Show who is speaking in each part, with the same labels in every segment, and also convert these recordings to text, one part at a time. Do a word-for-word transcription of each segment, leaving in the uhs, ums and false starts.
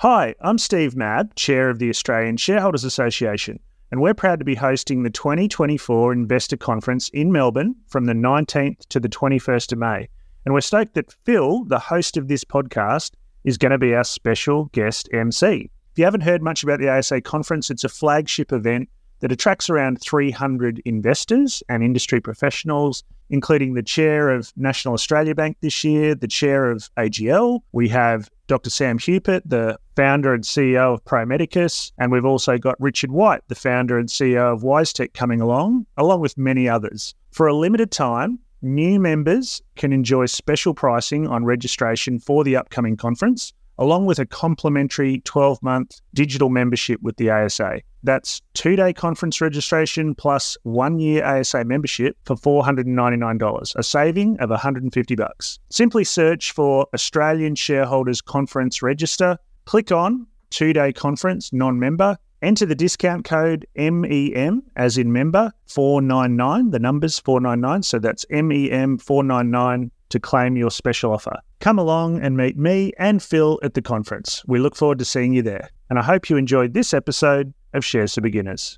Speaker 1: Hi, I'm Steve Mabb, Chair of the Australian Shareholders Association, and we're proud to be hosting the twenty twenty-four Investor Conference in Melbourne from the nineteenth to the twenty-first of May. And we're stoked that Phil, the host of this podcast, is going to be our special guest M C. If you haven't heard much about the A S A conference, it's a flagship event that attracts around three hundred investors and industry professionals, including the chair of National Australia Bank this year, the chair of A G L. We have Doctor Sam Hupert, the founder and C E O of Pro Medicus, and we've also got Richard White, the founder and C E O of WiseTech, coming along, along with many others. For a limited time, new members can enjoy special pricing on registration for the upcoming conference, along with a complimentary twelve-month digital membership with the A S A. That's two-day conference registration plus one-year A S A membership for four hundred ninety-nine dollars, a saving of one hundred fifty bucks. Simply search for Australian Shareholders Conference Register, click on two-day conference non-member, enter the discount code M E M, as in member, four ninety-nine, the number's four ninety-nine, so that's M E M four ninety-nine to claim your special offer. Come along and meet me and Phil at the conference. We look forward to seeing you there. And I hope you enjoyed this episode of Shares for Beginners.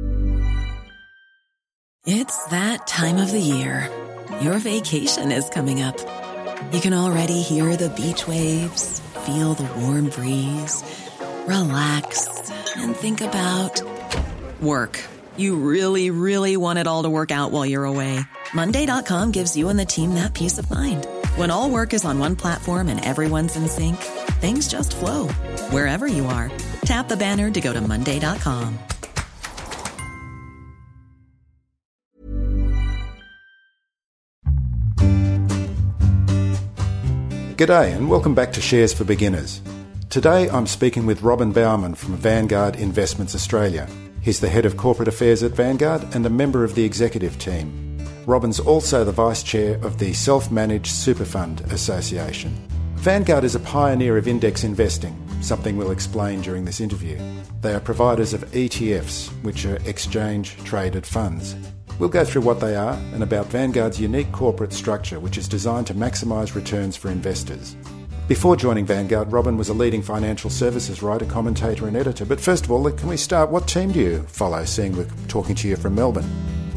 Speaker 2: It's that time of the year. Your vacation is coming up. You can already hear the beach waves, feel the warm breeze, relax, and think about work. You really, really want it all to work out while you're away. Monday dot com gives you and the team that peace of mind. When all work is on one platform and everyone's in sync, things just flow. Wherever you are, tap the banner to go to Monday dot com.
Speaker 3: G'day and welcome back to Shares for Beginners. Today I'm speaking with Robin Baumann from Vanguard Investments Australia. He's the head of corporate affairs at Vanguard and a member of the executive team. Robin's also the vice chair of the Self-Managed Super Fund Association. Vanguard is a pioneer of index investing, something we'll explain during this interview. They are providers of E T Fs, which are exchange-traded funds. We'll go through what they are and about Vanguard's unique corporate structure, which is designed to maximise returns for investors. Before joining Vanguard, Robin was a leading financial services writer, commentator and editor. But first of all, can we start? What team do you follow, seeing we're talking to you from Melbourne?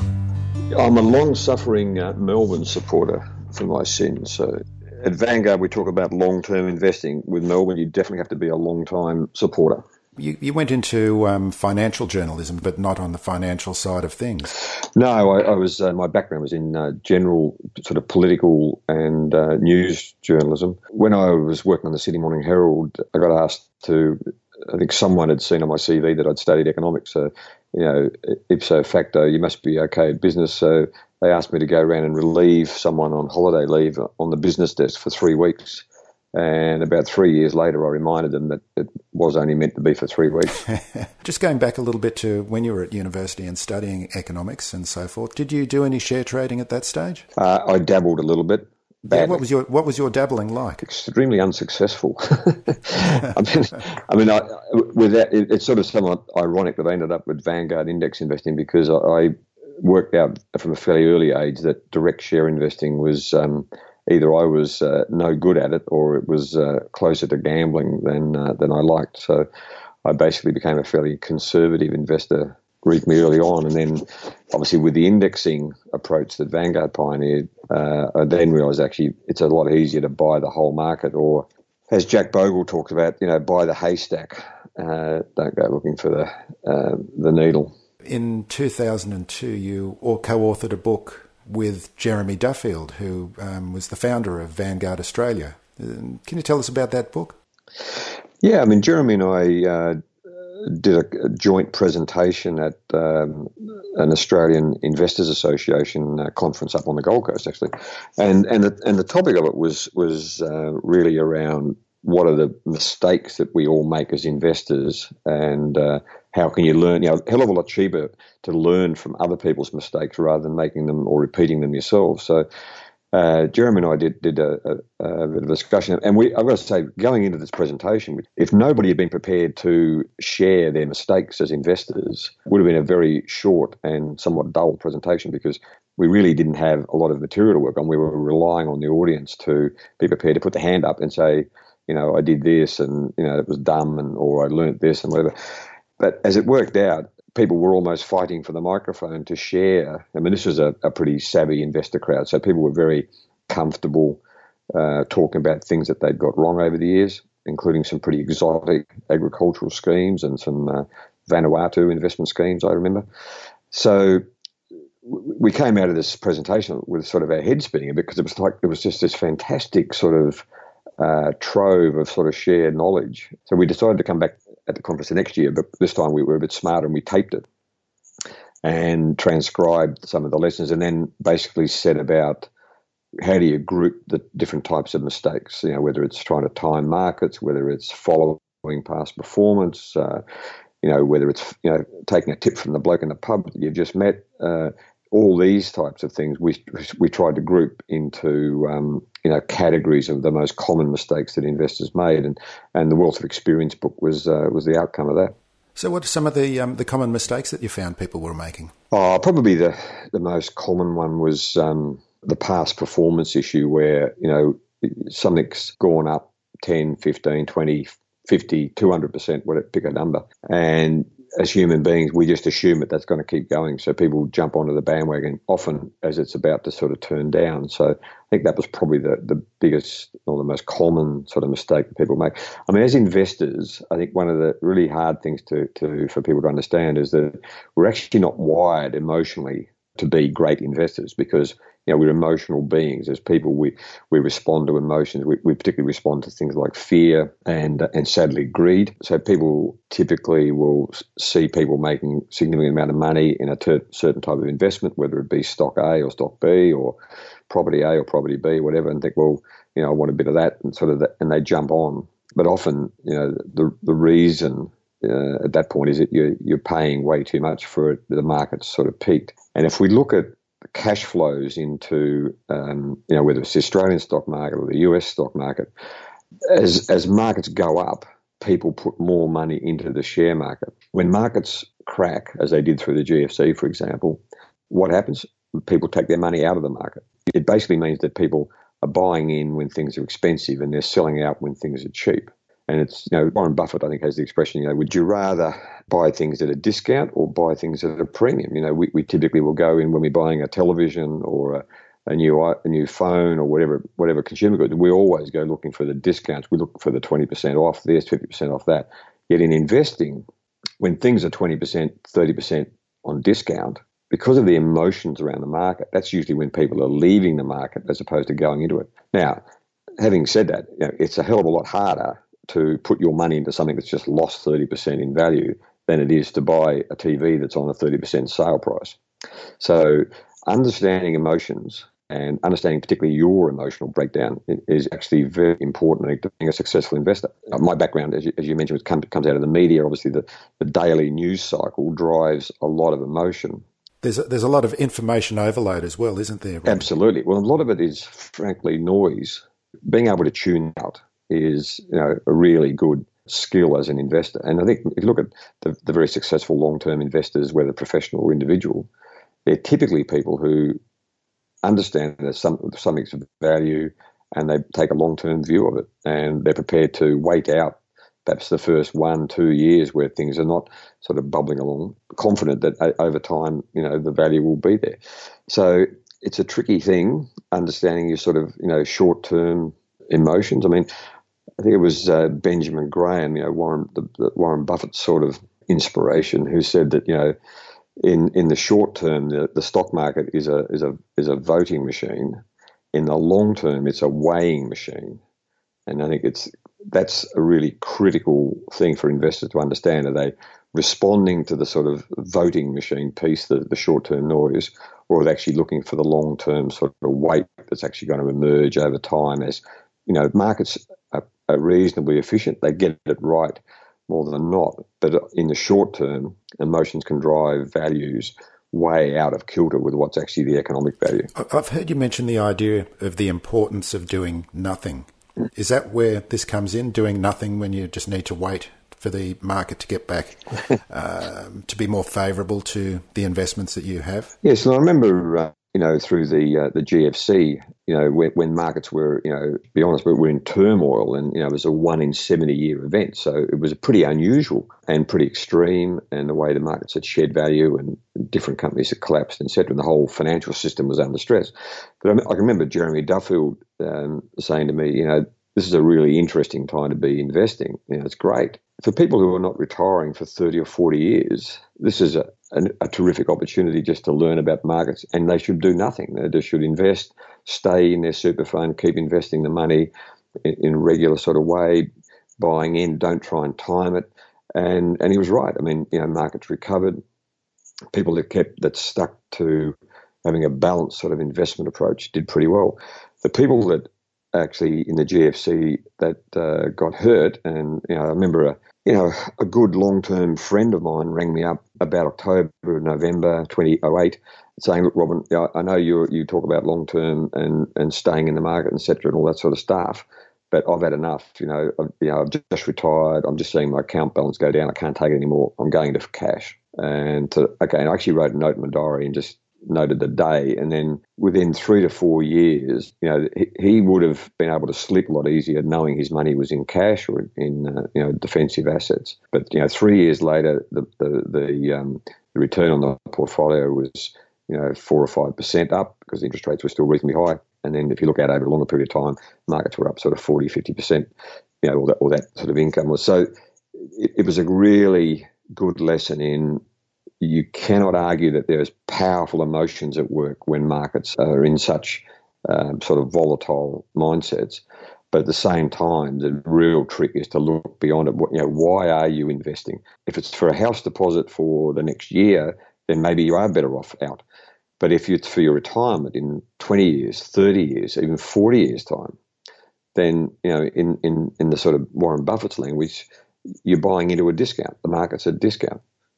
Speaker 4: I'm a long-suffering uh, Melbourne supporter for my sins. So at Vanguard, we talk about long-term investing. With Melbourne, you definitely have to be a long-time supporter.
Speaker 3: You, you went into um, financial journalism, but not on the financial side of things.
Speaker 4: No, I, I was. Uh, my background was in uh, general sort of political and uh, news journalism. When I was working on the Sydney Morning Herald, I got asked to. I think someone had seen on my C V that I'd studied economics. So, you know, ipso facto, you must be okay at business. So they asked me to go around and relieve someone on holiday leave on the business desk for three weeks. And about three years later, I reminded them that it was only meant to be for three weeks.
Speaker 3: Just going back a little bit to when you were at university and studying economics and so forth, did you do any share trading at that stage?
Speaker 4: Uh, I dabbled a little bit.
Speaker 3: Yeah, what was your what was your dabbling like?
Speaker 4: Extremely unsuccessful. I mean, I mean, I, with that, it, it's sort of somewhat ironic that I ended up with Vanguard Index Investing because I, I worked out from a fairly early age that direct share investing was um, either I was uh, no good at it or it was uh, closer to gambling than uh, than I liked. So I basically became a fairly conservative investor reasonably early on, and then obviously with the indexing approach that Vanguard pioneered, uh, I then realised actually it's a lot easier to buy the whole market, or as Jack Bogle talked about, you know, buy the haystack, uh, don't go looking for the uh, the needle.
Speaker 3: In two thousand two, you co-authored a book with Jeremy Duffield, who um, was the founder of Vanguard Australia. Can you tell us about that book?
Speaker 4: Yeah, I mean, Jeremy and I uh, did a, a joint presentation at um, an Australian Investors Association uh, conference up on the Gold Coast, actually, and and the, and the topic of it was was uh, really around what are the mistakes that we all make as investors, and uh, how can you learn? You know, a hell of a lot cheaper to learn from other people's mistakes rather than making them or repeating them yourself. So. Uh, Jeremy and I did did a, a, a bit of discussion, and we I've got to say, going into this presentation, if nobody had been prepared to share their mistakes as investors, it would have been a very short and somewhat dull presentation because we really didn't have a lot of material to work on. We were relying on the audience to be prepared to put the hand up and say, you know, I did this and, you know, it was dumb and or I learnt this and whatever. But as it worked out, people were almost fighting for the microphone to share. I mean, this was a, a pretty savvy investor crowd, so people were very comfortable uh, talking about things that they'd got wrong over the years, including some pretty exotic agricultural schemes and some uh, Vanuatu investment schemes, I remember. So we came out of this presentation with sort of our head spinning a bit because it was like it was just this fantastic sort of uh, trove of sort of shared knowledge. So we decided to come back at the conference the next year, but this time we were a bit smarter and we taped it and transcribed some of the lessons and then basically said about how do you group the different types of mistakes, you know, whether it's trying to time markets, whether it's following past performance, uh, you know, whether it's, you know, taking a tip from the bloke in the pub that you've just met, uh, all these types of things we we tried to group into um, you know categories of the most common mistakes that investors made, and, and the Wealth of Experience book was uh, was the outcome of that.
Speaker 3: So, what are some of the um, the common mistakes that you found people were making?
Speaker 4: Oh, probably the the most common one was um, the past performance issue, where you know something's gone up ten, fifteen, twenty, fifty, two hundred percent, whatever, pick a number, and as human beings, we just assume that that's going to keep going. So people jump onto the bandwagon often as it's about to sort of turn down. So I think that was probably the, the biggest or the most common sort of mistake that people make. I mean, as investors, I think one of the really hard things to, to for people to understand is that we're actually not wired emotionally to be great investors because, you know, we're emotional beings. As people, we, we respond to emotions. We, we particularly respond to things like fear and and sadly greed. So people typically will see people making a significant amount of money in a ter- certain type of investment, whether it be stock A or stock B or property A or property B, whatever, and think, well, you know, I want a bit of that, and sort of that, and they jump on. But often, you know, the the reason uh, at that point is that you're you're paying way too much for it. The market's sort of peaked, and if we look at cash flows into, um, you know, whether it's the Australian stock market or the U S stock market, as as markets go up, people put more money into the share market. When markets crack, as they did through the G F C, for example, what happens? People take their money out of the market. It basically means that people are buying in when things are expensive and they're selling out when things are cheap. And it's, you know, Warren Buffett, I think, has the expression, you know, would you rather buy things at a discount or buy things at a premium? You know, we, we typically will go in when we're buying a television or a, a new a new phone or whatever whatever consumer goods. We always go looking for the discounts. We look for the twenty percent off this, fifty percent off that. Yet in investing, when things are twenty percent, thirty percent on discount, because of the emotions around the market, that's usually when people are leaving the market as opposed to going into it. Now, having said that, you know, it's a hell of a lot harder to put your money into something that's just lost thirty percent in value than it is to buy a T V that's on a thirty percent sale price. So understanding emotions and understanding particularly your emotional breakdown is actually very important to being a successful investor. My background, as you, as you mentioned, was come, comes out of the media. Obviously, the, the daily news cycle drives a lot of emotion.
Speaker 3: There's a, there's a lot of information overload as well, isn't there?
Speaker 4: Absolutely. Well, a lot of it is, frankly, noise. Being able to tune out is, you know, a really good skill as an investor. And I think if you look at the, the very successful long-term investors, whether professional or individual, they're typically people who understand there's some, something's of value and they take a long-term view of it, and they're prepared to wait out perhaps the first one, two years where things are not sort of bubbling along, confident that over time, you know, the value will be there. So it's a tricky thing, understanding your sort of, you know, short-term emotions. I mean, I think it was uh, Benjamin Graham, you know, Warren, the, the Warren Buffett sort of inspiration, who said that, you know, in, in the short term, the, the stock market is a is a is a voting machine. In the long term, it's a weighing machine. And I think it's that's a really critical thing for investors to understand. Are they responding to the sort of voting machine piece, the, the short-term noise, or are they actually looking for the long-term sort of weight that's actually going to emerge over time as, you know, markets are, are reasonably efficient. They get it right more than not. But in the short term, emotions can drive values way out of kilter with what's actually the economic value.
Speaker 3: I've heard you mention the idea of the importance of doing nothing. Is that where this comes in, doing nothing when you just need to wait for the market to get back um, to be more favourable to the investments that you have?
Speaker 4: Yes, and I remember uh, you know, through the uh, the G F C, you know, when, when markets were, you know, to be honest, we were in turmoil, and, you know, it was a one in seventy year event. So it was pretty unusual and pretty extreme, and the way the markets had shed value and different companies had collapsed, et cetera. And the whole financial system was under stress. But I, I can remember Jeremy Duffield um, saying to me, you know, this is a really interesting time to be investing. You know, it's great. For people who are not retiring for thirty or forty years, this is a, a, a terrific opportunity just to learn about markets, and they should do nothing. They just should invest, stay in their super fund, keep investing the money in, in a regular sort of way, buying in, don't try and time it. And and he was right. I mean, you know, markets recovered. People that kept, that stuck to having a balanced sort of investment approach did pretty well. The people that actually in the G F C that uh, got hurt, and, you know, I remember a, you know, a good long-term friend of mine rang me up about October, November twenty oh eight, saying, look, Robin, you know, I know you you talk about long-term and, and staying in the market, et cetera, and all that sort of stuff, but I've had enough. You know, I've, you know, I've just retired. I'm just seeing my account balance go down. I can't take it anymore. I'm going into cash. And to, okay, and I actually wrote a note in my diary and just noted the day, and then within three to four years, you know, he, he would have been able to sleep a lot easier knowing his money was in cash or in uh, you know, defensive assets. But, you know, three years later, the the the, um, the return on the portfolio was, you know, four or five percent up because interest rates were still reasonably high. And then if you look at over a longer period of time, markets were up sort of forty, fifty percent. You know, all that all that sort of income was. So it, it was a really good lesson in, you cannot argue that there's powerful emotions at work when markets are in such um, sort of volatile mindsets. But at the same time, the real trick is to look beyond it. You know, why are you investing? If it's for a house deposit for the next year, then maybe you are better off out. But if it's for your retirement in twenty years, thirty years, even forty years' time, then, you know, in, in, in the sort of Warren Buffett's language, you're buying into a discount. The market's a discount.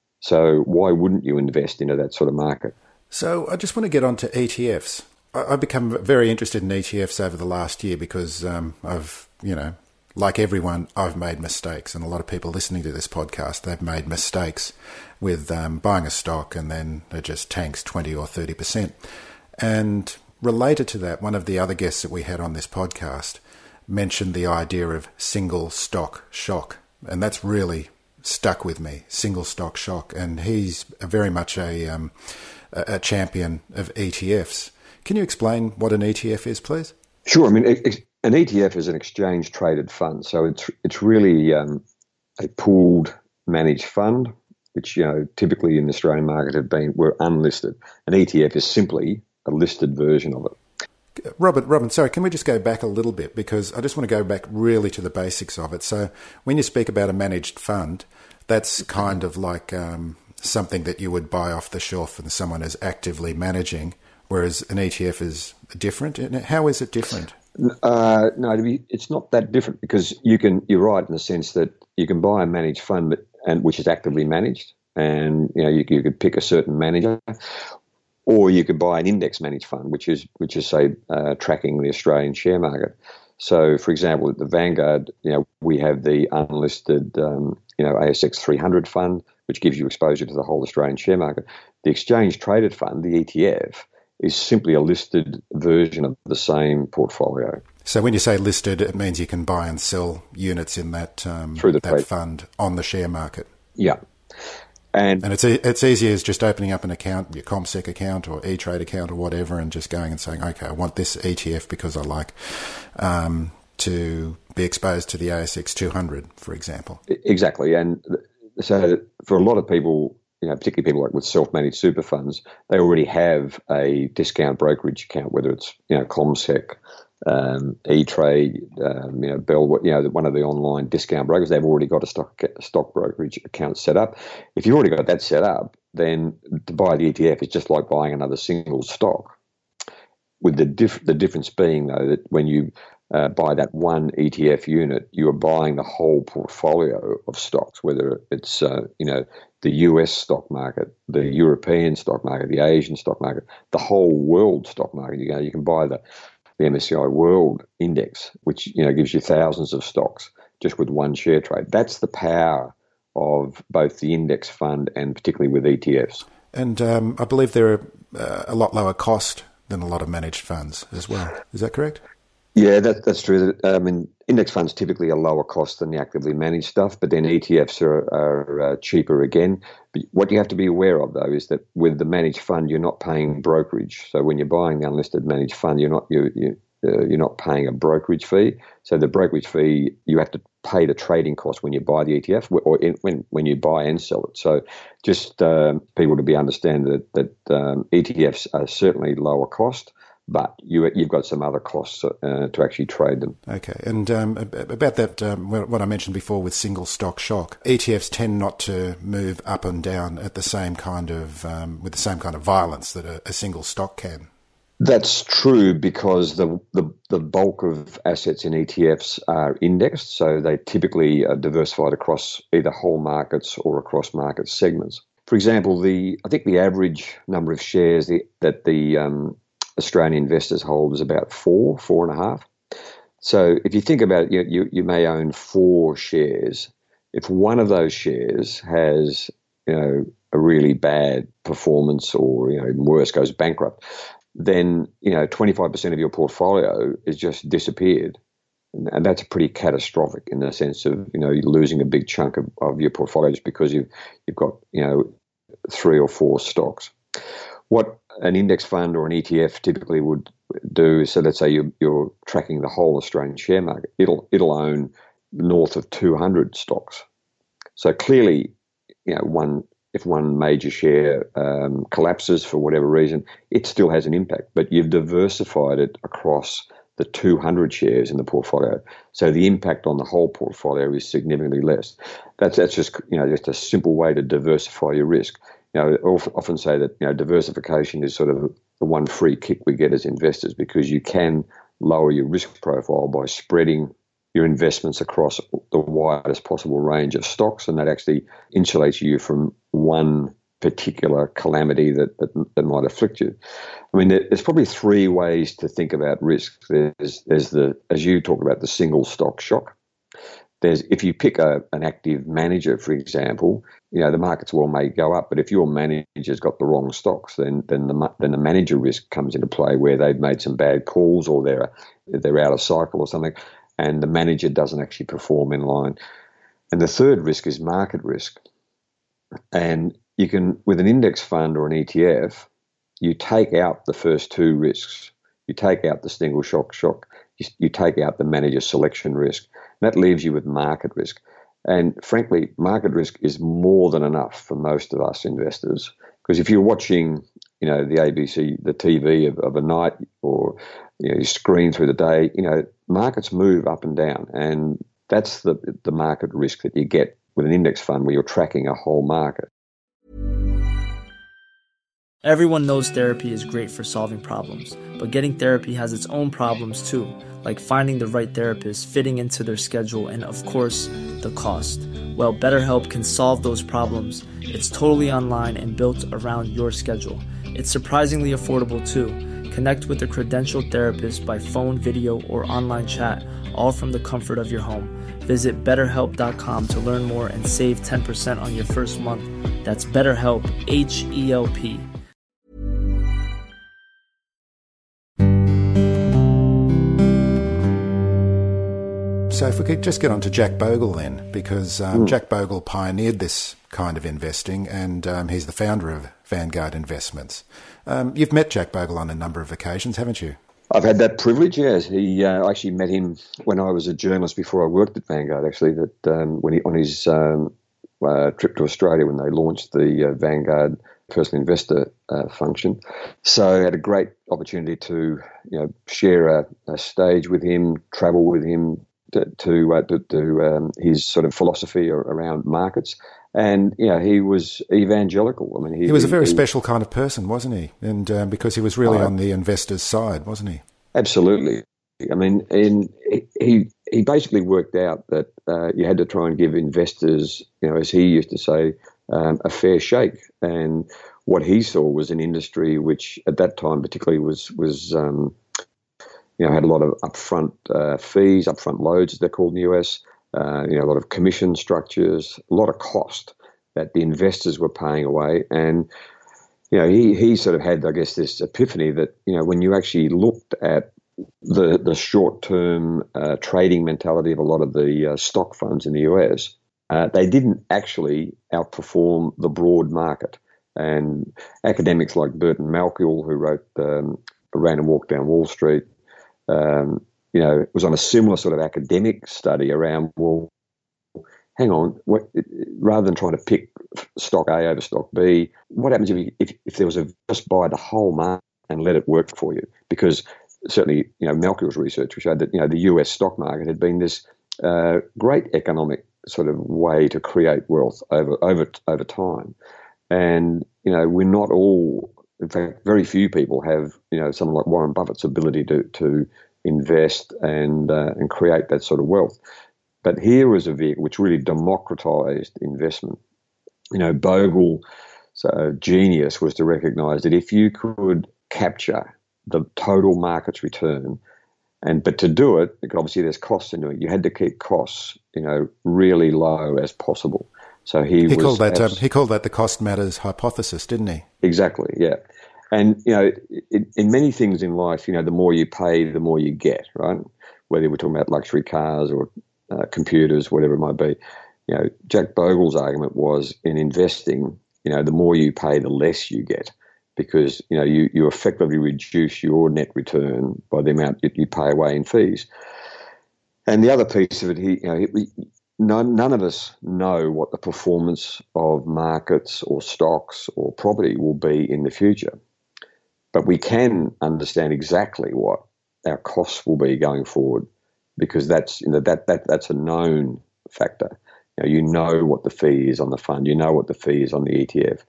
Speaker 4: So why wouldn't you invest into that sort of market?
Speaker 3: So I just want to get on to E T Fs. I've become very interested in E T Fs over the last year because um, I've, you know, like everyone, I've made mistakes. And a lot of people listening to this podcast, they've made mistakes with um, buying a stock and then it just tanks twenty or thirty percent. And related to that, one of the other guests that we had on this podcast mentioned the idea of single stock shock. And that's really stuck with me, single stock shock, and he's very much a um, a champion of E T Fs. Can you explain what an E T F is, please?
Speaker 4: Sure. I mean, an E T F is an exchange traded fund, so it's it's really um, a pooled managed fund, which, you know, typically in the Australian market have been were unlisted. An E T F is simply a listed version of it.
Speaker 3: Robert, Robin, sorry, can we just go back a little bit, because I just want to go back really to the basics of it. So when you speak about a managed fund, that's kind of like um, something that you would buy off the shelf and someone is actively managing, whereas an E T F is different. How is it different?
Speaker 4: Uh, no, to be, it's not that different, because you can. You're right in the sense that you can buy a managed fund, but, and which is actively managed, and, you know, you, you could pick a certain manager. Or you could buy an index managed fund, which is, which is say, uh, tracking the Australian share market. So, for example, at the Vanguard, you know, we have the unlisted, um, you know, A S X three hundred fund, which gives you exposure to the whole Australian share market. The exchange traded fund, the E T F, is simply a listed version of the same portfolio.
Speaker 3: So when you say listed, it means you can buy and sell units in that um,
Speaker 4: Through the
Speaker 3: that
Speaker 4: trade
Speaker 3: fund on the share market.
Speaker 4: Yeah. And,
Speaker 3: and it's it's easy as just opening up an account, your CommSec account or E-Trade account or whatever, and just going and saying, okay, I want this E T F because I like um, to be exposed to the A S X two hundred, for example.
Speaker 4: Exactly. And so for a lot of people, you know, particularly people like with self-managed super funds, they already have a discount brokerage account, whether it's, you know, CommSec, Um, E-Trade, um, you know, Bell, you know, one of the online discount brokers. They've already got a stock stock brokerage account set up. If you've already got that set up, then to buy the E T F is just like buying another single stock. With the diff- the difference being, though, that when you uh, buy that one E T F unit, you are buying the whole portfolio of stocks, whether it's uh, you know, the U S stock market, the European stock market, the Asian stock market, the whole world stock market. You know, you can buy the the M S C I World Index, which, you know, gives you thousands of stocks just with one share trade. That's the power of both the index fund and particularly with E T Fs.
Speaker 3: And um, I believe there are uh, a lot lower cost than a lot of managed funds as well. Is that correct?
Speaker 4: Yeah, that, that's true. I mean, index funds typically are lower cost than the actively managed stuff, but then E T Fs are, are uh, cheaper again. But what you have to be aware of, though, is that with the managed fund, you're not paying brokerage. So when you're buying the unlisted managed fund, you're not you you uh, you're not paying a brokerage fee. So the brokerage fee, you have to pay the trading cost when you buy the E T F, or in, when when you buy and sell it. So just um, people to be understand that that um, E T Fs are certainly lower cost, but you, you've got some other costs uh, to actually trade them.
Speaker 3: Okay, and um, about that, um, what I mentioned before with single stock shock, E T Fs tend not to move up and down at the same kind of um, with the same kind of violence that a, a single stock can.
Speaker 4: That's true because the, the the bulk of assets in E T Fs are indexed, so they typically are diversified across either whole markets or across market segments. For example, the I think the average number of shares the, that the um, Australian investors hold is about four, four and a half. So if you think about it, you, you, you may own four shares. If one of those shares has, you know, a really bad performance or, you know, even worse, goes bankrupt, then, you know, twenty-five percent of your portfolio is just disappeared. And, and that's pretty catastrophic in the sense of, you know, you're losing a big chunk of, of your portfolio just because you've, you've got, you know, three or four stocks. What an index fund or an E T F typically would do is, so let's say you're, you're tracking the whole Australian share market, it'll it'll own north of two hundred stocks. So clearly, you know, one if one major share um, collapses for whatever reason, it still has an impact, but you've diversified it across the two hundred shares in the portfolio. So the impact on the whole portfolio is significantly less. That's that's just, you know, just a simple way to diversify your risk. You know, I often say that, you know, diversification is sort of the one free kick we get as investors, because you can lower your risk profile by spreading your investments across the widest possible range of stocks, and that actually insulates you from one particular calamity that, that, that might afflict you. I mean, there's probably three ways to think about risk. There's, there's the, as you talk about, the single stock shock. There's, if you pick a, an active manager, for example, you know, the markets well may go up, but if your manager's got the wrong stocks, then then the then the manager risk comes into play, where they've made some bad calls or they're they're out of cycle or something, and the manager doesn't actually perform in line. And the third risk is market risk. And you can, with an index fund or an E T F, you take out the first two risks. You take out the single shock shock. You, you take out the manager selection risk. That leaves you with market risk. And frankly, market risk is more than enough for most of us investors. Because if you're watching, you know, the A B C, the T V of, of a night, or, you know, you screen through the day, you know, markets move up and down. And that's the the market risk that you get with an index fund, where you're tracking a whole market.
Speaker 5: Everyone knows therapy is great for solving problems, but getting therapy has its own problems too, like finding the right therapist, fitting into their schedule, and of course, the cost. Well, BetterHelp can solve those problems. It's totally online and built around your schedule. It's surprisingly affordable too. Connect with a credentialed therapist by phone, video, or online chat, all from the comfort of your home. Visit better help dot com to learn more and save ten percent on your first month. That's BetterHelp, H E L P.
Speaker 3: So if we could just get on to Jack Bogle then, because um,
Speaker 4: mm.
Speaker 3: Jack Bogle pioneered this kind of investing, and um, he's the founder of Vanguard Investments. Um, you've met Jack Bogle on a number of occasions, haven't you?
Speaker 4: I've had that privilege, yes. He, uh, I actually met him when I was a journalist before I worked at Vanguard, actually, that um, when he on his um, uh, trip to Australia when they launched the uh, Vanguard personal investor uh, function. So I had a great opportunity to, you know, share a, a stage with him, travel with him, to to, uh, to, to um, his sort of philosophy around markets. And, you know, he was evangelical. I mean, he,
Speaker 3: he was a very
Speaker 4: he,
Speaker 3: special kind of person, wasn't he? And um, because he was really uh, on the investor's side, wasn't he?
Speaker 4: Absolutely. I mean, in, he he basically worked out that uh, you had to try and give investors, you know, as he used to say, um, a fair shake. And what he saw was an industry which, at that time, particularly was was um, you know, had a lot of upfront uh, fees, upfront loads, as they're called in the U S. Uh, you know, a lot of commission structures, a lot of cost that the investors were paying away. And, you know, he, he sort of had, I guess, this epiphany that, you know, when you actually looked at the the short-term uh, trading mentality of a lot of the uh, stock funds in the U S, uh, they didn't actually outperform the broad market. And academics like Burton Malkiel, who wrote um, A Random Walk Down Wall Street, um, you know, was on a similar sort of academic study around, well, hang on, what, rather than trying to pick stock A over stock B, what happens if, you, if, if there was a just buy the whole market and let it work for you? Because certainly, you know, Malkiel's research showed that, you know, the U S stock market had been this uh, great economic sort of way to create wealth over over over time. And, you know, we're not all, in fact, very few people have, you know, someone like Warren Buffett's ability to to invest and uh, and create that sort of wealth. But here was a vehicle which really democratized investment. You know, Bogle's uh, genius was to recognize that if you could capture the total market's return, and but to do it, obviously there's costs in doing it. You had to keep costs, you know, really low as possible. So he,
Speaker 3: he
Speaker 4: was
Speaker 3: called that
Speaker 4: abs-
Speaker 3: um, he called that the cost matters hypothesis, didn't he?
Speaker 4: Exactly, yeah. And you know, in, in many things in life, you know, the more you pay, the more you get, right? Whether we're talking about luxury cars or uh, computers, whatever it might be. You know, Jack Bogle's argument was in investing, you know, the more you pay, the less you get, because you know you you effectively reduce your net return by the amount that you pay away in fees. And the other piece of it, he, you know, he, None, none of us know what the performance of markets or stocks or property will be in the future. But we can understand exactly what our costs will be going forward, because that's, you know, that, that, that's a known factor. You know, you know what the fee is on the fund. You know what the fee is on the E T F.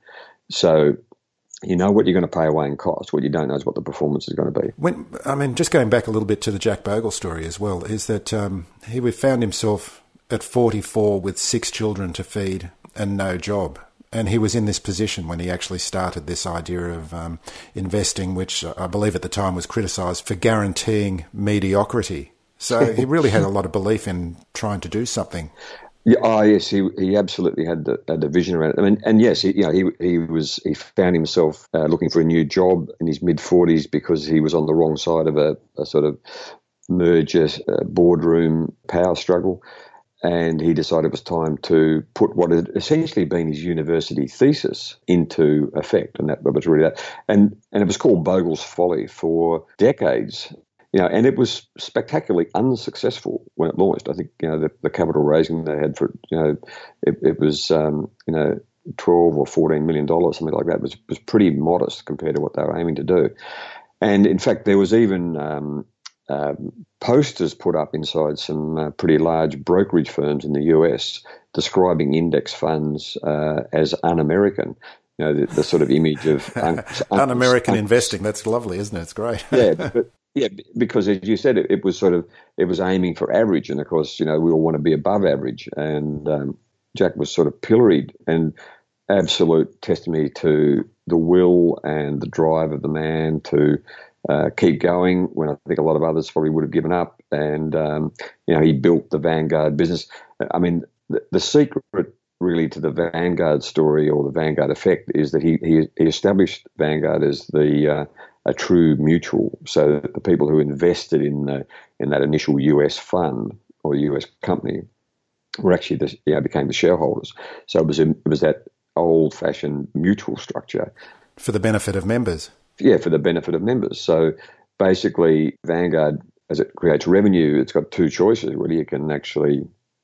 Speaker 4: So you know what you're going to pay away in cost. What you don't know is what the performance is going to be.
Speaker 3: When, I mean, just going back a little bit to the Jack Bogle story as well, is that um, he found himself at forty-four with six children to feed and no job. And he was in this position when he actually started this idea of um, investing, which I believe at the time was criticised for guaranteeing mediocrity. So he really had a lot of belief in trying to do something.
Speaker 4: Yeah, oh yes, he he absolutely had the, had the vision around it. I mean, and yes, he, you know, he he was he found himself uh, looking for a new job in his mid forties because he was on the wrong side of a, a sort of merger uh, boardroom power struggle. And he decided it was time to put what had essentially been his university thesis into effect, and that was really that. And and it was called Bogle's Folly for decades, you know. And it was spectacularly unsuccessful when it launched. I think you know the, the capital raising they had for you know it, it was um, you know twelve or fourteen million dollars, something like that. It was was pretty modest compared to what they were aiming to do. And in fact, there was even um, Um, posters put up inside some uh, pretty large brokerage firms in the U S describing index funds uh, as un-American. You know, the, the sort of image of un-
Speaker 3: un-American
Speaker 4: un-
Speaker 3: investing. That's lovely, isn't it? It's great.
Speaker 4: yeah, but, yeah, because as you said, it, it was sort of it was aiming for average, and of course, you know, we all want to be above average. And um, Jack was sort of pilloried, and absolute testimony to the will and the drive of the man to Uh, keep going when I think a lot of others probably would have given up. And, um, you know, he built the Vanguard business. I mean, the, the secret really to the Vanguard story or the Vanguard effect is that he, he, he established Vanguard as the uh, a true mutual, so that the people who invested in the, in that initial U S fund or U S company were actually the, you know, became the shareholders. So it was, a, it was that old-fashioned mutual structure.
Speaker 3: For the benefit of members.
Speaker 4: Yeah, for the benefit of members. So basically, Vanguard, as it creates revenue, it's got two choices, really. You can actually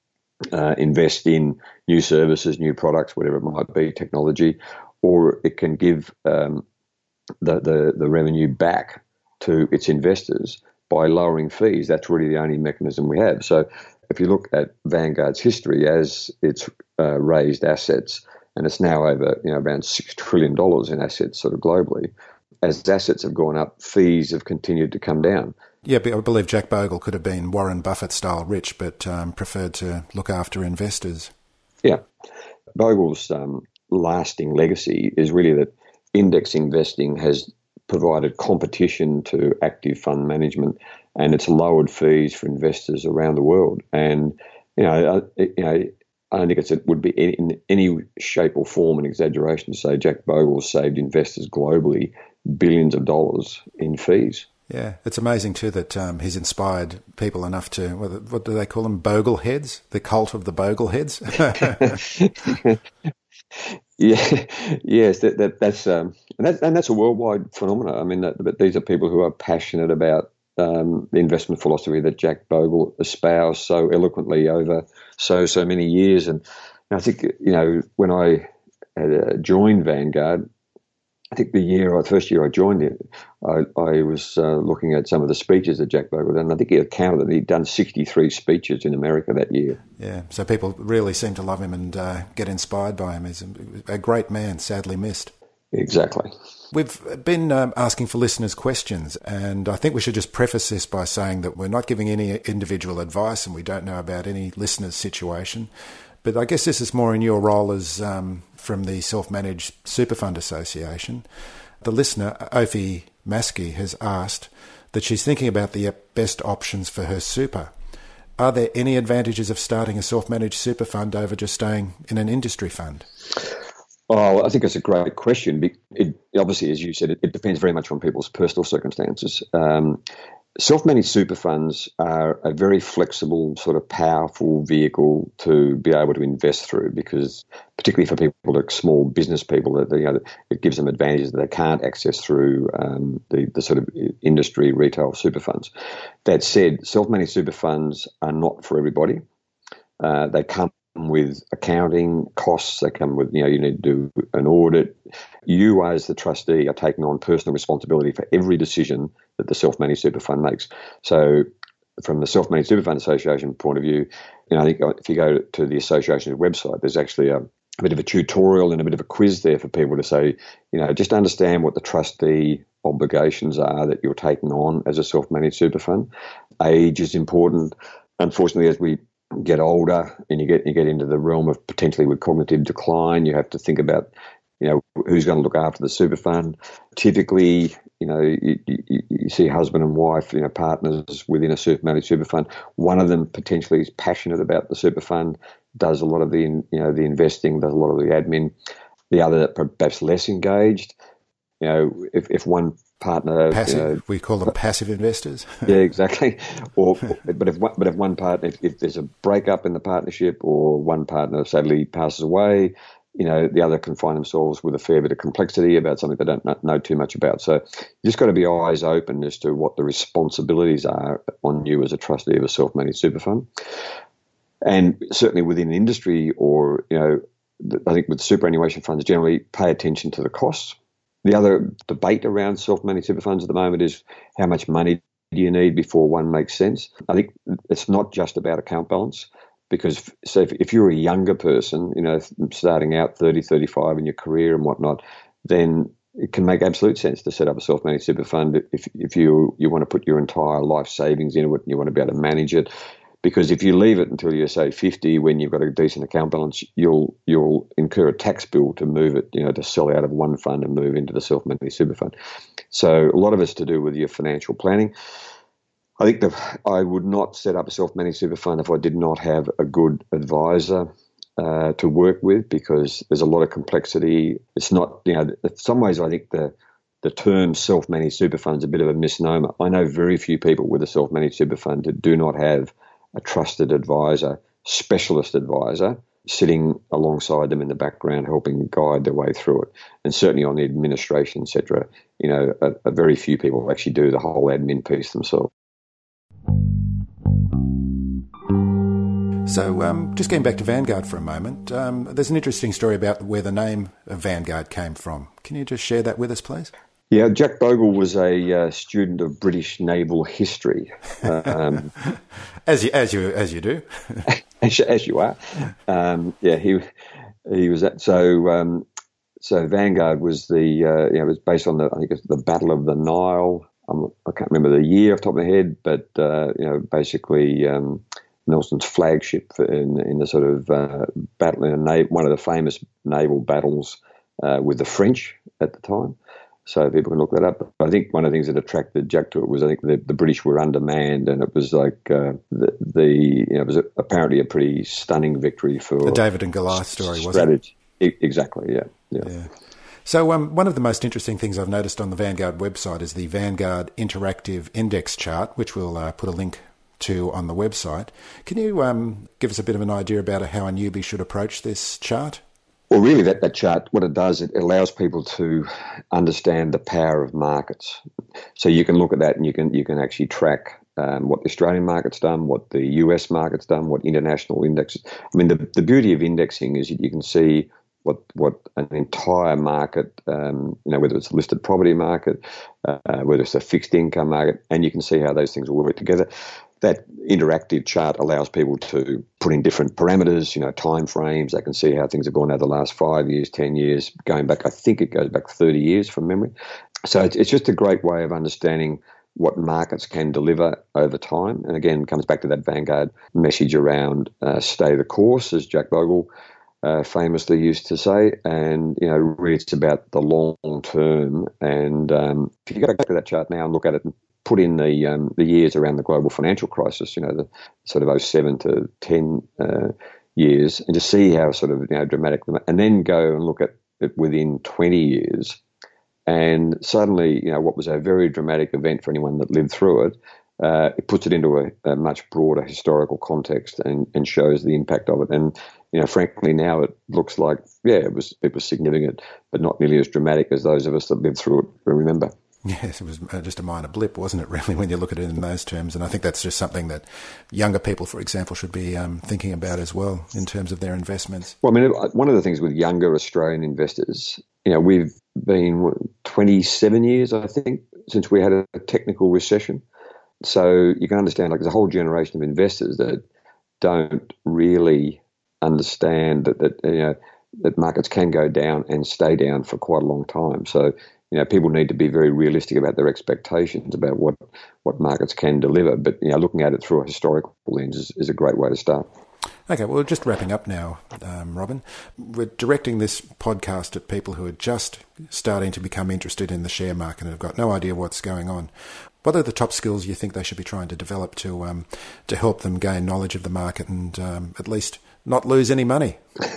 Speaker 4: uh, invest in new services, new products, whatever it might be, technology, or it can give um, the, the, the revenue back to its investors by lowering fees. That's really the only mechanism we have. So if you look at Vanguard's history as it's uh, raised assets, and it's now over, you know, around six trillion dollars in assets sort of globally. As assets have gone up, fees have continued to come down.
Speaker 3: Yeah, but I believe Jack Bogle could have been Warren Buffett-style rich, but um, preferred to look after investors.
Speaker 4: Yeah. Bogle's um, lasting legacy is really that index investing has provided competition to active fund management, and it's lowered fees for investors around the world. And, you know, uh, you know, I don't think it's, it would be in any shape or form an exaggeration to say Jack Bogle saved investors globally billions of dollars in fees.
Speaker 3: Yeah, it's amazing too that um, he's inspired people enough to, what, what do they call them, Bogle heads? The cult of the Bogle heads?
Speaker 4: Yeah, yes, that, that that's um, and that's and that's a worldwide phenomenon. I mean, that, but these are people who are passionate about um, the investment philosophy that Jack Bogle espoused so eloquently over so so many years. And I think, you know, when I had, uh, joined Vanguard, I think the year, the first year I joined it, I, I was uh, looking at some of the speeches that Jack Bogle done, and I think he counted that he'd done sixty-three speeches in America that year.
Speaker 3: Yeah, so people really seem to love him and uh, get inspired by him. He's a great man, sadly missed.
Speaker 4: Exactly.
Speaker 3: We've been um, asking for listeners' questions, and I think we should just preface this by saying that we're not giving any individual advice and we don't know about any listener's situation. But I guess this is more in your role as um, from the Self-Managed Super Fund Association. The listener, Ophi Maskey, has asked that she's thinking about the best options for her super. Are there any advantages of starting a self-managed super fund over just staying in an industry fund?
Speaker 4: Oh, I think that's a great question. It, obviously, as you said, it, it depends very much on people's personal circumstances. Um, Self-managed super funds are a very flexible, sort of powerful vehicle to be able to invest through, because particularly for people like small business people, that you know, it gives them advantages that they can't access through um, the, the sort of industry retail super funds. That said, self-managed super funds are not for everybody. Uh, they come with accounting costs. They come with, you know, you need to do an audit. You as the trustee are taking on personal responsibility for every decision that the self-managed super fund makes. So from the Self-Managed Super Fund Association point of view, you know, I think if you go to the association's website, there's actually a, a bit of a tutorial and a bit of a quiz there for people to say, you know, just understand what the trustee obligations are that you're taking on as a self-managed super fund. Age is important. Unfortunately, as we get older and you get you get into the realm of potentially with cognitive decline, you have to think about, you know, who's going to look after the super fund. Typically, you know, you, you, you see husband and wife, you know, partners within a super managed super fund. One of them potentially is passionate about the super fund, does a lot of the, you know, the investing, does a lot of the admin. The other perhaps less engaged. You know, if if one partner,
Speaker 3: passive,
Speaker 4: you know,
Speaker 3: we call them passive investors.
Speaker 4: Yeah, exactly. Or but if one, but if one partner, if, if there's a breakup in the partnership, or one partner sadly passes away, you know, the other can find themselves with a fair bit of complexity about something they don't know too much about. So you just got to be eyes open as to what the responsibilities are on you as a trustee of a self-managed super fund. And certainly within industry, or, you know, I think with superannuation funds generally, pay attention to the costs. The other debate around self-managed super funds at the moment is how much money do you need before one makes sense. I think it's not just about account balance, because so if, if you're a younger person, you know, starting out thirty, thirty-five in your career and whatnot, then it can make absolute sense to set up a self-managed super fund if if you you want to put your entire life savings into it and you want to be able to manage it. Because if you leave it until you're, say, fifty, when you've got a decent account balance, you'll you'll incur a tax bill to move it, you know, to sell out of one fund and move into the self-managed super fund. So a lot of it's to do with your financial planning. I think that I would not set up a self-managed super fund if I did not have a good advisor uh, to work with, because there's a lot of complexity. It's not, you know, in some ways I think the the term self-managed super fund is a bit of a misnomer. I know very few people with a self-managed super fund that do not have a trusted advisor, specialist advisor, sitting alongside them in the background, helping guide their way through it. And certainly on the administration, et cetera, you know, a, a very few people actually do the whole admin piece themselves.
Speaker 3: So um, just getting back to Vanguard for a moment, um, there's an interesting story about where the name of Vanguard came from. Can you just share that with us, please?
Speaker 4: Yeah, Jack Bogle was a uh, student of British naval history, uh, um,
Speaker 3: as you as you as you do,
Speaker 4: as, as you are. Um, yeah, he he was at so um, so Vanguard was the uh, you know, it was based on the I think it's the Battle of the Nile. I'm, I can't remember the year off the top of my head, but uh, you know, basically um, Nelson's flagship in in the sort of uh, battle in a nav- one of the famous naval battles uh, with the French at the time. So people can look that up. But I think one of the things that attracted Jack to it was I think the, the British were undermanned, and it was like uh, the, the you know, it was apparently a pretty stunning victory for
Speaker 3: the David and Goliath story, wasn't
Speaker 4: strategy. it? Exactly, yeah. Yeah.
Speaker 3: yeah. So um, one of the most interesting things I've noticed on the Vanguard website is the Vanguard Interactive Index chart, which we'll uh, put a link to on the website. Can you um, give us a bit of an idea about how a newbie should approach this chart?
Speaker 4: Well, really, that, that chart, what it does, it allows people to understand the power of markets. So you can look at that and you can you can actually track um, what the Australian market's done, what the U S market's done, what international indexes. I mean, the, the beauty of indexing is you can see what what an entire market, um, you know, whether it's a listed property market, uh, whether it's a fixed income market, and you can see how those things will work together. That interactive chart allows people to put in different parameters, you know, time frames. They can see how things have gone over the last five years, ten years, going back. I think it goes back thirty years from memory. So it's, it's just a great way of understanding what markets can deliver over time. And again, it comes back to that Vanguard message around uh, stay the course, as Jack Bogle uh, famously used to say. And, you know, really it's about the long term. And um, if you go back to that chart now and look at it and put in the um, the years around the global financial crisis, you know, the sort of oh seven to ten uh, years, and just see how sort of, you know, dramatic, and then go and look at it within twenty years, and suddenly, you know, what was a very dramatic event for anyone that lived through it, uh, it puts it into a, a much broader historical context and, and shows the impact of it. And, you know, frankly, now it looks like, yeah, it was it was significant, but not nearly as dramatic as those of us that lived through it remember.
Speaker 3: Yes, it was just a minor blip, wasn't it, really, when you look at it in those terms? And I think that's just something that younger people, for example, should be um, thinking about as well in terms of their investments.
Speaker 4: Well, I mean, one of the things with younger Australian investors, you know, we've been twenty-seven years, I think, since we had a technical recession. So you can understand, like, there's a whole generation of investors that don't really understand that, that you know, that markets can go down and stay down for quite a long time. So, you know, people need to be very realistic about their expectations about what, what markets can deliver. But, you know, looking at it through a historical lens is, is a great way to start.
Speaker 3: Okay, well, just wrapping up now, um, Robin. We're directing this podcast at people who are just starting to become interested in the share market and have got no idea what's going on. What are the top skills you think they should be trying to develop to um, to help them gain knowledge of the market and um, at least not lose any money?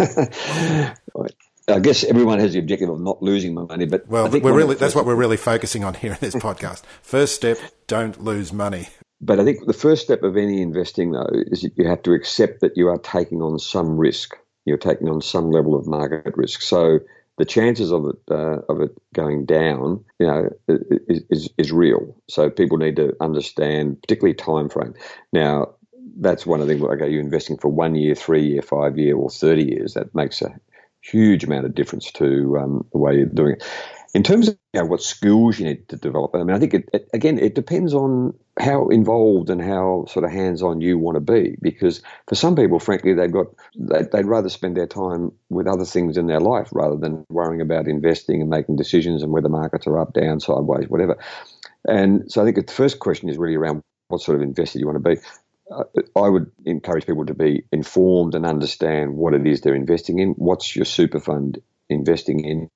Speaker 4: I guess everyone has the objective of not losing money, but
Speaker 3: well,
Speaker 4: I think
Speaker 3: we're really that's what we're really focusing on here in this podcast. First step, don't lose money.
Speaker 4: But I think the first step of any investing, though, is that you have to accept that you are taking on some risk. You're taking on some level of market risk. So the chances of it uh, of it going down, you know, is, is is real. So people need to understand, particularly time frame. Now, that's one of the things. Okay, you're investing for one year, three year, five year, or thirty years. That makes a huge amount of difference to um, the way you're doing it. In terms of, you know, what skills you need to develop, I mean, I think, it, it, again, it depends on how involved and how sort of hands-on you want to be, because for some people, frankly, they've got, they'd, they'd rather spend their time with other things in their life rather than worrying about investing and making decisions and whether markets are up, down, sideways, whatever. And so I think the first question is really around what sort of investor you want to be. Uh, I would encourage people to be informed and understand what it is they're investing in. What's your super fund investing in?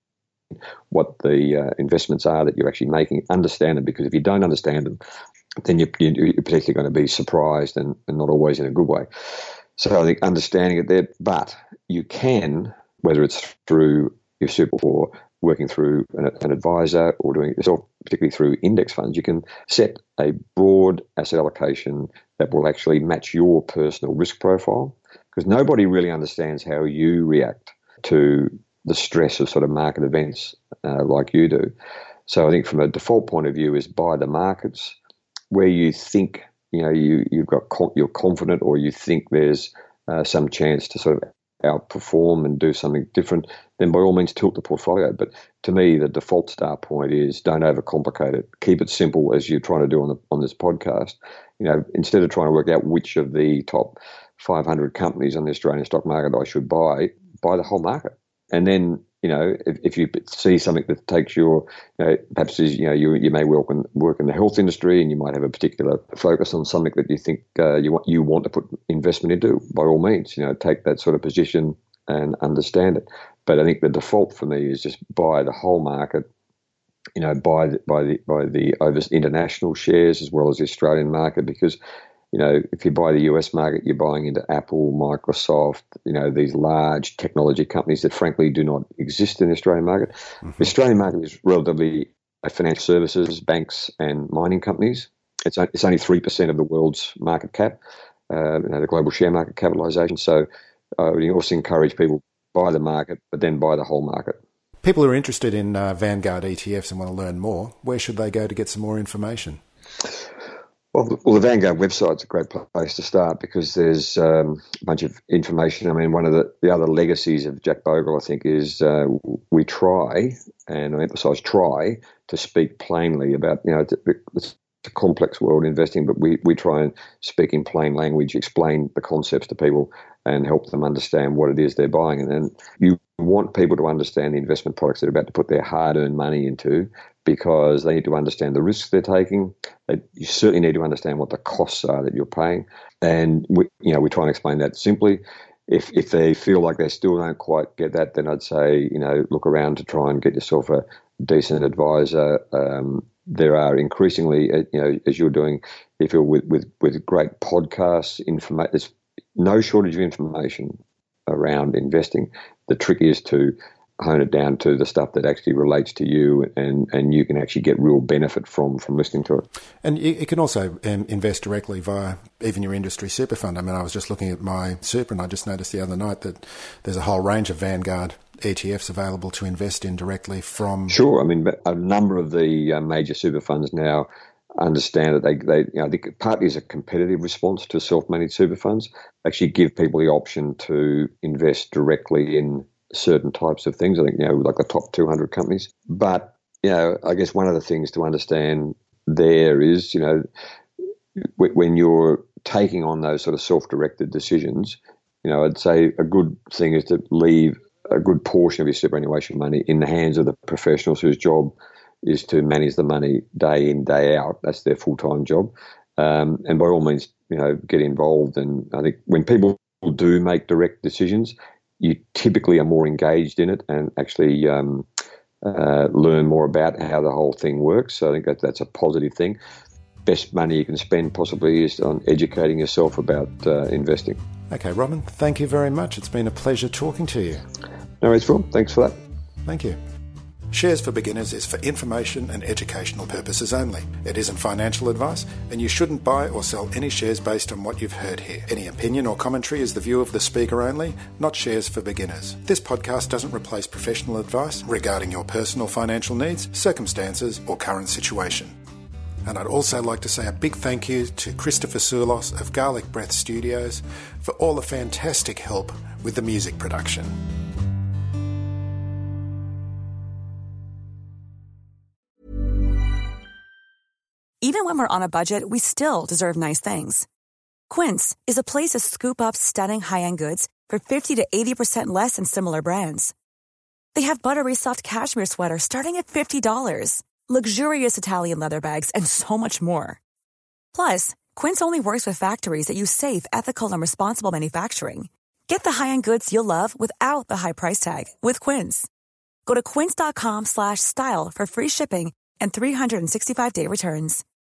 Speaker 4: What the uh, investments are that you're actually making. Understand them, because if you don't understand them, then you're, you're particularly going to be surprised and, and not always in a good way. So I think understanding it there, but you can, whether it's through your super or working through an, an advisor or doing it yourself, particularly through index funds, you can set a broad asset allocation that will actually match your personal risk profile, because nobody really understands how you react to the stress of sort of market events uh, like you do. So I think from a default point of view is buy the markets where you think, you know, you, you've got, you're confident, or you think there's uh, some chance to sort of outperform and do something different, then by all means tilt the portfolio. But to me, the default start point is don't overcomplicate it. Keep it simple, as you're trying to do on the, on this podcast. You know, instead of trying to work out which of the top five hundred companies on the Australian stock market I should buy, buy the whole market. And then, you know, if, if you see something that takes your, you know, perhaps is, you know, you you may work in, work in the health industry, and you might have a particular focus on something that you think uh, you want you want to put investment into, by all means, you know, take that sort of position and understand it. But I think the default for me is just buy the whole market you know, by the, by the by the over international shares as well as the Australian market, because, you know, if you buy the U S market, you're buying into Apple, Microsoft, you know, these large technology companies that frankly do not exist in the Australian market. Mm-hmm. The Australian market is relatively financial services, banks and mining companies. It's it's only three percent of the world's market cap, uh, you know, the global share market capitalisation. So I would also encourage people buy the market, but then buy the whole market.
Speaker 3: People who are interested in uh, Vanguard E T Fs and want to learn more, where should they go to get some more information?
Speaker 4: Well, well, the Vanguard website's a great place to start because there's um, a bunch of information. I mean, one of the, the other legacies of Jack Bogle, I think, is uh, we try, and I emphasise try, to speak plainly about, you know, it's a complex world investing, but we, we try and speak in plain language, explain the concepts to people and help them understand what it is they're buying. And then you want people to understand the investment products they're about to put their hard-earned money into, because they need to understand the risks they're taking. They, you certainly need to understand what the costs are that you're paying. And we, you know, we try and explain that simply. If if they feel like they still don't quite get that, then I'd say, you know, look around to try and get yourself a decent advisor. Um, there are increasingly, you know, as you're doing, if you're with, with, with great podcasts, informa- there's no shortage of information around investing. The trick is to hone it down to the stuff that actually relates to you, and, and you can actually get real benefit from from listening to it.
Speaker 3: And you, you can also um, invest directly via even your industry super fund. I mean, I was just looking at my super and I just noticed the other night that there's a whole range of Vanguard E T Fs available to invest in directly from...
Speaker 4: Sure. I mean, a number of the uh, major super funds now understand that they, they you know, I think partly as a competitive response to self-managed super funds, actually give people the option to invest directly in certain types of things. I think, you know, like the top two hundred companies. But, you know, I guess one of the things to understand there is, you know, when you're taking on those sort of self-directed decisions, you know, I'd say a good thing is to leave a good portion of your superannuation money in the hands of the professionals whose job is to manage the money day in, day out. That's their full-time job. Um, and by all means, you know, get involved. And I think when people do make direct decisions, you typically are more engaged in it and actually um, uh, learn more about how the whole thing works. So I think that that's a positive thing. Best money you can spend possibly is on educating yourself about uh, investing.
Speaker 3: Okay, Robin, thank you very much. It's been a pleasure talking to you.
Speaker 4: No worries, Phil. Thanks for that.
Speaker 3: Thank you. Shares for Beginners is for information and educational purposes only. It isn't financial advice, and you shouldn't buy or sell any shares based on what you've heard here. Any opinion or commentary is the view of the speaker only, not Shares for Beginners. This podcast doesn't replace professional advice regarding your personal financial needs, circumstances, or current situation. And I'd also like to say a big thank you to Christopher Soulos of Garlic Breath Studios for all the fantastic help with the music production.
Speaker 6: Even when we're on a budget, we still deserve nice things. Quince is a place to scoop up stunning high-end goods for fifty to eighty percent less than similar brands. They have buttery soft cashmere sweaters starting at fifty dollars, luxurious Italian leather bags, and so much more. Plus, Quince only works with factories that use safe, ethical, and responsible manufacturing. Get the high-end goods you'll love without the high price tag with Quince. Go to quince.com slash style for free shipping and three sixty-five day returns.